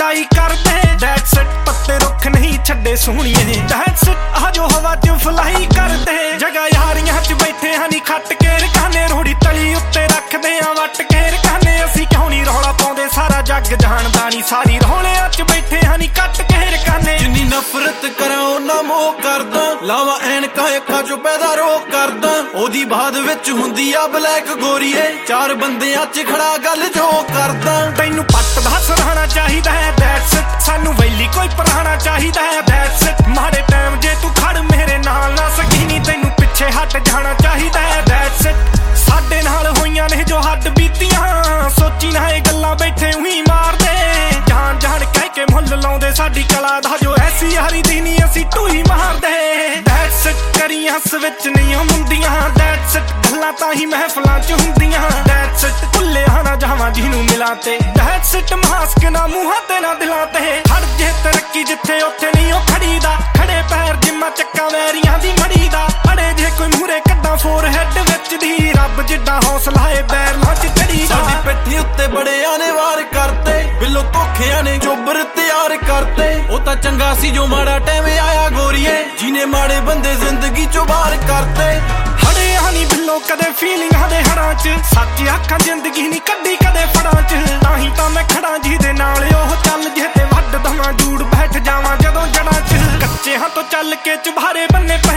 die करदे that's it पत्ते रुख नहीं छड्डे सोहणिए दैट्स इट आजो हवा च फलाई करदे जगह यारियां च बैठे हनी खट के रकाने रोड़ी तली उत्ते रखदे आ वट के रकाने असीं क्यों नहीं रौला पाउंदे सारा जग जाणदा नहीं सारी रौलियां च बैठे हनी कट के रकाने जिन्नी नफरत करा ओना मोह करदा लावा ऐनकां अखां चों पैदा रोक करदा ओदी बाद विच हुंदी आ ब्लैक गोरीए चार बंदियां च खड़ा गल जो करदा तैनू पट दा सराहना चाहिदा है दैट्स इट सानू वैली कोई पराना चाहिदा है दैट्स इट माड़े टाइम जे तू खड़ मेरे नाल ना सकी नहीं तैनू पिछे हट जाना चाहिदा है दैट्स इट साडे नाल होईयां ने जो हद बीतियां सोची ना ये गल्लां बैठे उही मारदे जान जान कह के मुੱਲ लाउंदे साडी कला दा जो ऐसी यारी दी नी असीं टूही मारदे दैट्स इट करी हस विच नहीं हुंदियां दैट्स इट गल्लां तां ही महफिलां च हुंदियां दैट्स इट भुल्लिया ना जावां जिहनू मिलां ते दैट्स इट मास्क ना मूहां ते ना दिलां ते हट जे तरक्की जिथे उत्थे नहीं ओ खड़ीदा खड़े पैर जिम्मा चक्का वैरियां दी मड़ी दा अड़े जे कोई मूरे कड्डां फोरहेड विच दी रब जिड्डा हौसला ए बैरलां च चढ़ी साडी पिट्ठी उत्ते बड़ियां ने वार करते बिल्लो धोखियां ने जोबर तैयार करते ओ तां चंगा सी जो माड़ा टाइम आया गोरीए जिने माड़े बंदे जिंदगी चों बाहर करते हड़े हानी बिल्लो कदे फीलिंगां दे हड़ां च सच आखां जिंदगी नहीं कड्डी कदे फड़ां च ताही तां मैं खड़ा जिहदे नाल ओह चल जे ते वड्ड दवां जूड़ बैठ जावां जदों जड़ां च कच्चे हां तो चल के चुबारे बन्ने